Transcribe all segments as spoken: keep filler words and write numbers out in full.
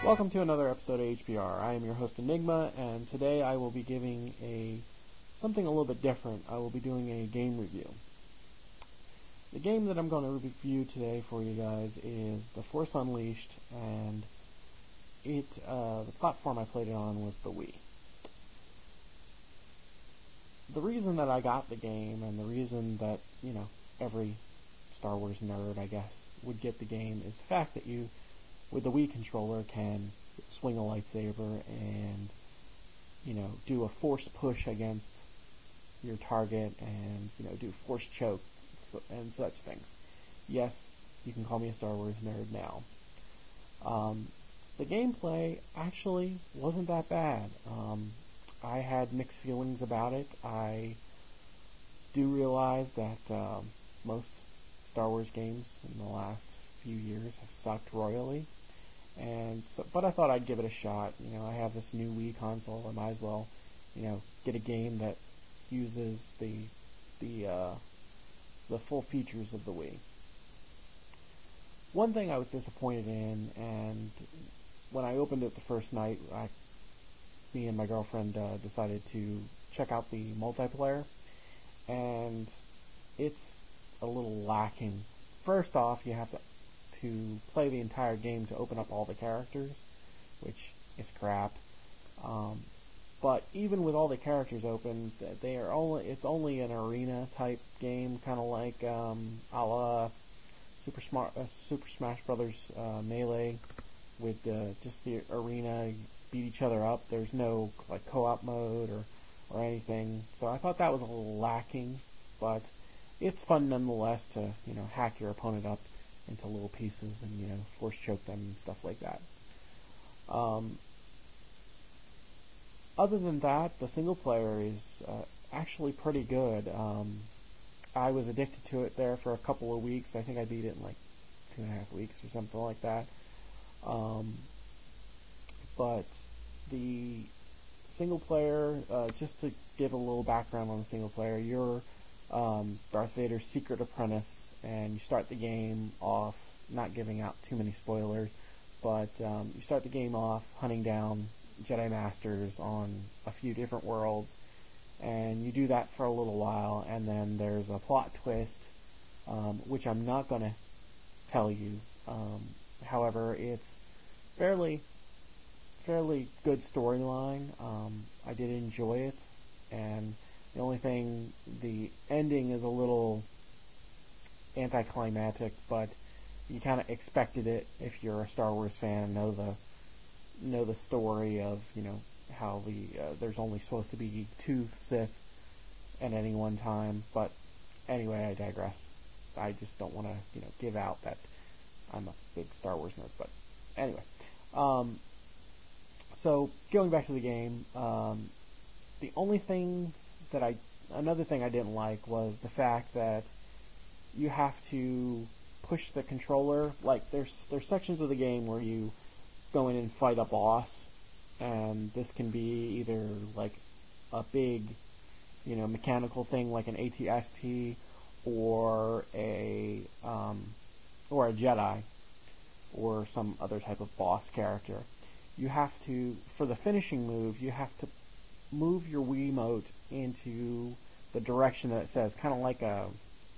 Welcome to another episode of H P R. I am your host Enigma, and today I will be giving a something a little bit different. I will be doing a game review. The game that I'm going to review today for you guys is The Force Unleashed, and it uh, the platform I played it on was the Wii. The reason that I got the game, and the reason that, you know, every Star Wars nerd, I guess, would get the game is the fact that you, with the Wii controller, can swing a lightsaber and, you know, do a force push against your target and, you know, do force choke and such things. Yes, you can call me a Star Wars nerd now. Um, the gameplay actually wasn't that bad. Um, I had mixed feelings about it. I do realize that um, most Star Wars games in the last few years have sucked royally. And so, but I thought I'd give it a shot. You know, I have this new Wii console. I might as well, you know, get a game that uses the the uh, the full features of the Wii. One thing I was disappointed in, and when I opened it the first night, I, me and my girlfriend uh, decided to check out the multiplayer, and it's a little lacking. First off, you have to to play the entire game to open up all the characters, which is crap. Um, but even with all the characters open, they are only it's only an arena type game, kind of like um, a la Super Smart uh, Super Smash Brothers uh, Melee, with uh, just the arena, beat each other up. There's no like co-op mode or or anything. So I thought that was a little lacking, but it's fun nonetheless to, you know, hack your opponent up into little pieces and, you know, force choke them and stuff like that. Um, other than that, the single player is uh, actually pretty good. Um, I was addicted to it there for a couple of weeks. I think I beat it in like two and a half weeks or something like that. Um, but the single player, uh, just to give a little background on the single player, you're um, Darth Vader's secret apprentice, and you start the game off, not giving out too many spoilers, but um, you start the game off hunting down Jedi Masters on a few different worlds, and you do that for a little while, and then there's a plot twist, um, which I'm not going to tell you. Um, however, it's fairly, fairly good storyline. Um, I did enjoy it, and the only thing, the ending is a little anticlimactic, but you kind of expected it if you're a Star Wars fan and know the know the story of, you know, how the uh, there's only supposed to be two Sith at any one time. But anyway, I digress. I just don't want to, you know, give out that I'm a big Star Wars nerd. But anyway, um, so going back to the game, um, the only thing that I another thing I didn't like was the fact that you have to push the controller. Like, there's there's sections of the game where you go in and fight a boss, and this can be either like a big, you know, mechanical thing like an A T S T, or a um, or a Jedi, or some other type of boss character. You have to, for the finishing move, you have to move your Wiimote into the direction that it says, kind of like a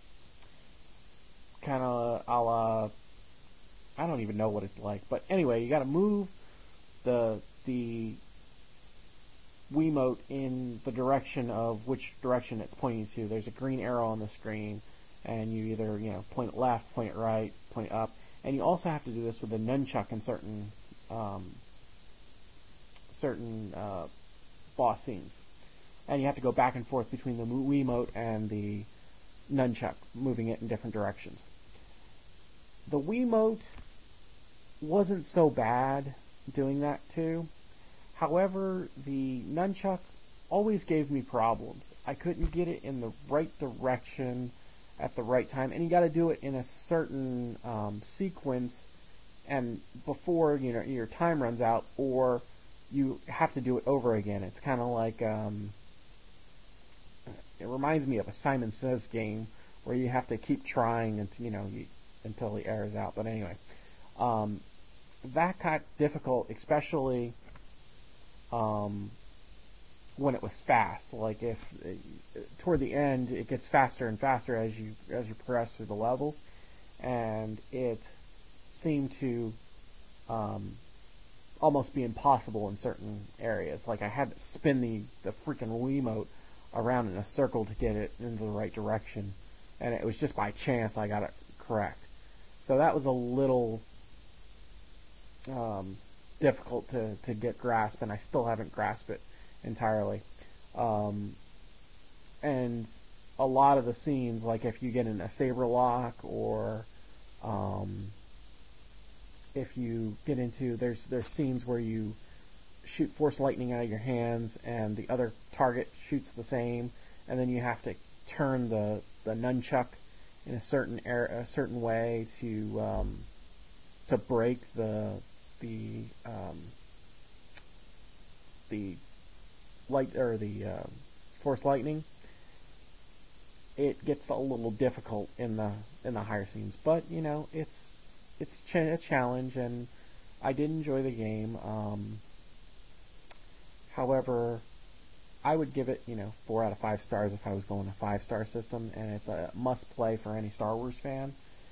kind of a la, I don't even know what it's like, but anyway, you got to move the the Wiimote in the direction of which direction it's pointing to. There's a green arrow on the screen, and you either, you know, point it left, point it right, point it up, and you also have to do this with the nunchuck in certain um, certain uh, boss scenes, and you have to go back and forth between the Wiimote and the nunchuck, moving it in different directions. The Wiimote wasn't so bad doing that too. However, the nunchuck always gave me problems. I couldn't get it in the right direction at the right time, and you got to do it in a certain um, sequence, and before, you know, your time runs out, or you have to do it over again. It's kind of like um, it reminds me of a Simon Says game where you have to keep trying until, you know, you, until the air is out. But anyway, um, that got difficult, especially um, when it was fast. Like if uh, toward the end, it gets faster and faster as you as you progress through the levels, and it seemed to um, almost be impossible in certain areas. Like I had to spin the the freaking Wiimote around in a circle to get it into the right direction, and it was just by chance I got it correct. So that was a little um, difficult to, to get grasp, and I still haven't grasped it entirely. Um, and a lot of the scenes, like if you get in a saber lock, or um, if you get into, there's there's scenes where you shoot force lightning out of your hands, and the other target shoots the same, and then you have to turn the, the nunchuck in a certain air, a certain way to um, to break the the um, the light or the uh, force lightning. It gets a little difficult in the in the higher scenes, but you know it's it's ch- a challenge, and I did enjoy the game. Um, however, I would give it, you know, four out of five stars if I was going a five-star system, and it's a must-play for any Star Wars fan.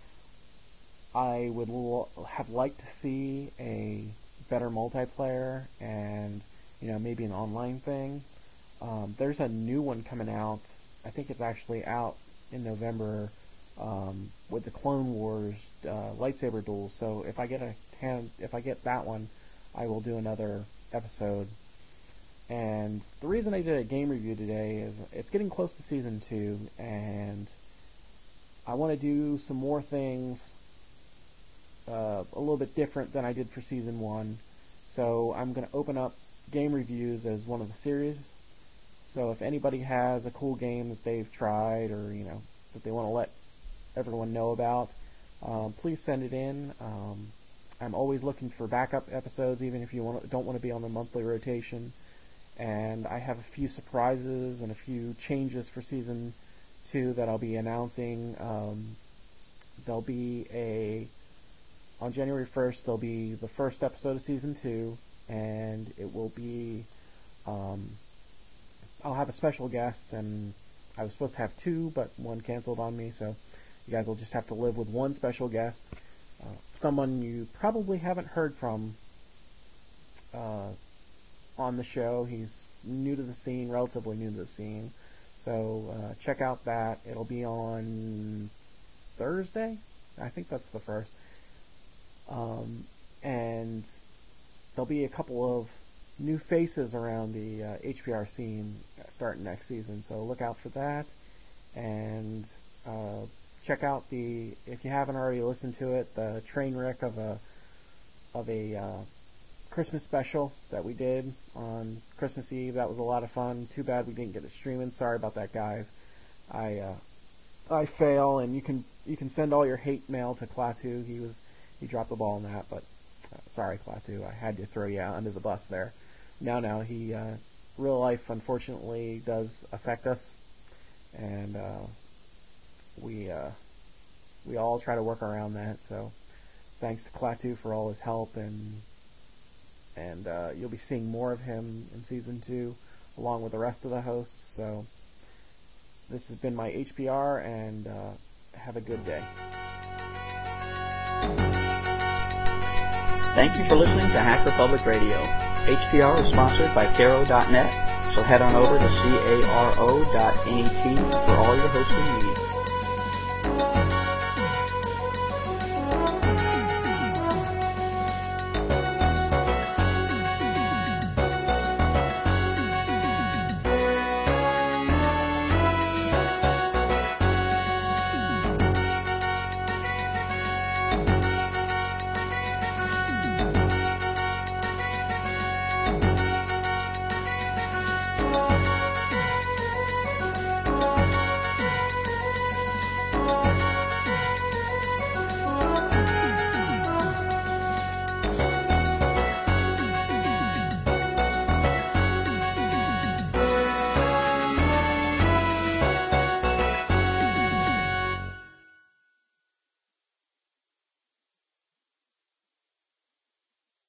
I would l- have liked to see a better multiplayer and, you know, maybe an online thing. Um, there's a new one coming out. I think it's actually out in November um, with the Clone Wars uh, lightsaber duels. So if I get a hand, if I get that one, I will do another episode. And the reason I did a game review today is it's getting close to season two, and I want to do some more things uh, a little bit different than I did for season one. So I'm going to open up game reviews as one of the series. So if anybody has a cool game that they've tried, or you know that they want to let everyone know about, um, please send it in. Um, I'm always looking for backup episodes, even if you want, don't want to be on the monthly rotation. And I have a few surprises and a few changes for season two that I'll be announcing. Um, there'll be a on January first. There'll be the first episode of season two, and it will be. Um, I'll have a special guest, and I was supposed to have two, but one canceled on me. So you guys will just have to live with one special guest, uh, someone you probably haven't heard from. Uh, on the show. He's new to the scene, relatively new to the scene. So uh, check out that. It'll be on Thursday. I think that's the first. Um, and there'll be a couple of new faces around the uh, H P R scene starting next season. So look out for that. And uh, check out the, if you haven't already listened to it, the train wreck of a of a uh, Christmas special that we did on Christmas Eve. That was a lot of fun. Too bad we didn't get it streaming. Sorry about that, guys. I uh, I fail, and you can you can send all your hate mail to Klaatu. He was he dropped the ball on that, but uh, sorry, Klaatu. I had to throw you out under the bus there. No, no, he uh, real life unfortunately does affect us, and uh, we uh, we all try to work around that. So thanks to Klaatu for all his help, and. And uh, you'll be seeing more of him in Season two, along with the rest of the hosts. So, this has been my H P R, and uh, have a good day. Thank you for listening to Hack Republic Radio. H P R is sponsored by Caro dot net, so head on over to caro dot net for all your hosting needs.